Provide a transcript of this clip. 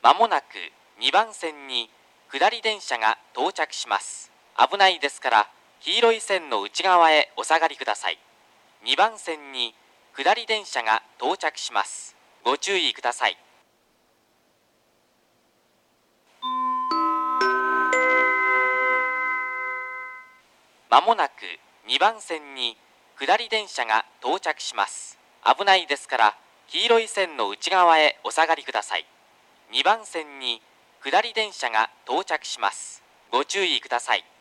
まもなく2番線に下り電車が到着します。危ないですから黄色い線の内側へお下がりください。2番線に下り電車が到着します。ご注意ください。まもなく2番線に下り電車が到着します。危ないですから黄色い線の内側へお下がりください。2番線に下り電車が到着します。ご注意ください。